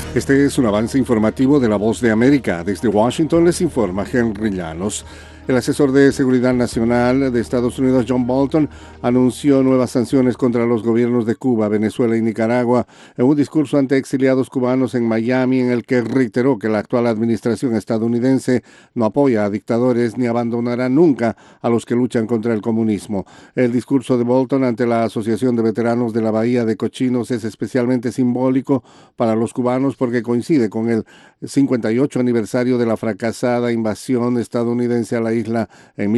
Este es un avance informativo de La Voz de América. Desde Washington les informa Henry Llanos. El asesor de Seguridad Nacional de Estados Unidos, John Bolton, anunció nuevas sanciones contra los gobiernos de Cuba, Venezuela y Nicaragua en un discurso ante exiliados cubanos en Miami, en el que reiteró que la actual administración estadounidense no apoya a dictadores ni abandonará nunca a los que luchan contra el comunismo. El discurso de Bolton ante la Asociación de Veteranos de la Bahía de Cochinos es especialmente simbólico para los cubanos porque coincide con el 58 aniversario de la fracasada invasión estadounidense a la isla en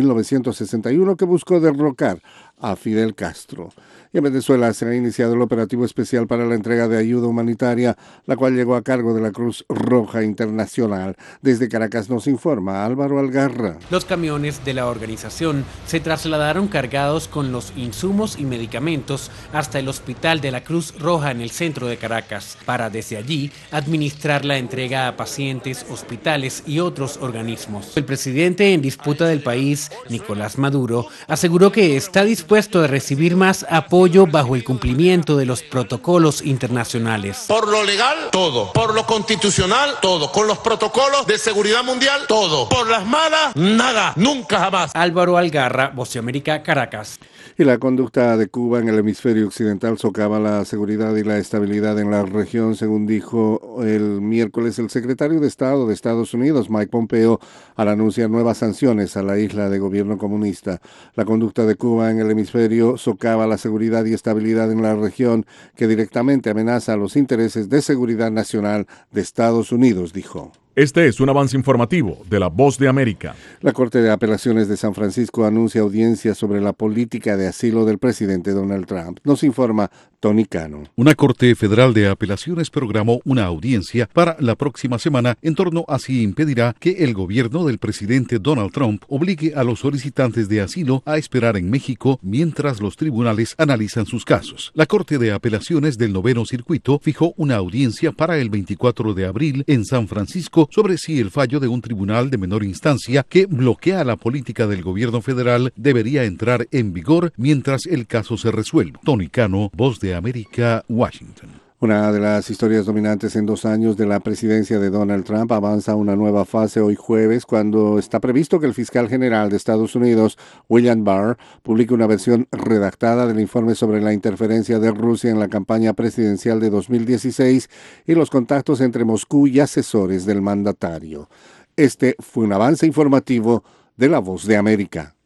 1961 que buscó derrocar a Fidel Castro. Y en Venezuela se ha iniciado el operativo especial para la entrega de ayuda humanitaria, la cual llegó a cargo de la Cruz Roja Internacional. Desde Caracas nos informa Álvaro Algarra. Los camiones de la organización se trasladaron cargados con los insumos y medicamentos hasta el Hospital de la Cruz Roja en el centro de Caracas, para desde allí administrar la entrega a pacientes, hospitales y otros organismos. El presidente en disputa del país, Nicolás Maduro, aseguró que está dispuesto a recibir más apoyo bajo el cumplimiento de los protocolos internacionales. Por lo legal, todo. Por lo constitucional, todo. Con los protocolos de seguridad mundial, todo. Por las malas, nada. Nunca jamás. Álvaro Algarra, Voz de América, Caracas. Y la conducta de Cuba en el hemisferio occidental socava la seguridad y la estabilidad en la región, según dijo el miércoles el secretario de Estado de Estados Unidos, Mike Pompeo, al anunciar nuevas sanciones a la isla de gobierno comunista. La conducta de Cuba en el hemisferio socava la seguridad y estabilidad en la región, que directamente amenaza a los intereses de seguridad nacional de Estados Unidos, dijo. Este es un avance informativo de La Voz de América. La Corte de Apelaciones de San Francisco anuncia audiencia sobre la política de asilo del presidente Donald Trump. Nos informa Tony Cano. Una Corte Federal de Apelaciones programó una audiencia para la próxima semana en torno a si impedirá que el gobierno del presidente Donald Trump obligue a los solicitantes de asilo a esperar en México mientras los tribunales analizan sus casos. La Corte de Apelaciones del Noveno Circuito fijó una audiencia para el 24 de abril en San Francisco sobre si el fallo de un tribunal de menor instancia que bloquea la política del gobierno federal debería entrar en vigor mientras el caso se resuelve. Tony Cano, Voz de América, Washington. Una de las historias dominantes en 2 años de la presidencia de Donald Trump avanza a una nueva fase hoy jueves, cuando está previsto que el fiscal general de Estados Unidos, William Barr, publique una versión redactada del informe sobre la interferencia de Rusia en la campaña presidencial de 2016 y los contactos entre Moscú y asesores del mandatario. Este fue un avance informativo de La Voz de América.